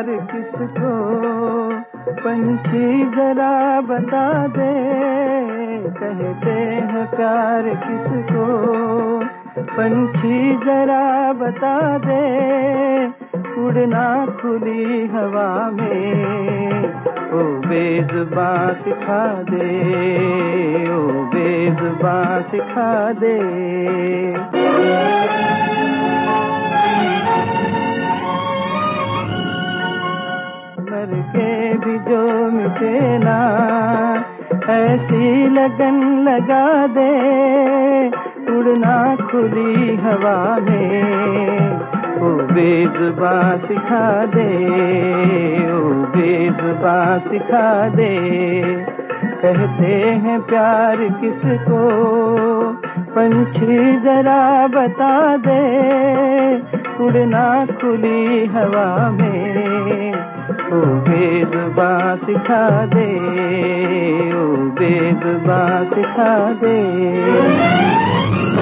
प्यार किसको, पंछी जरा बता दे। कहते हैं प्यार किसको, पंछी जरा बता दे। उड़ना खुली हवा में, ओ बेजुबां सिखा दे, ओ बेजुबां सिखा दे। मर के भी जो मिटे ना, ऐसी लगन लगा दे। उड़ना खुली हवा में, ओ बेजुबां सिखा दे, ओ बेजुबां सिखा दे। कहते हैं प्यार किसको, पंछी जरा बता दे। उड़ना खुली हवा में, ओ बेजुबां सिखा दे, ओ बेजुबां सिखा दे।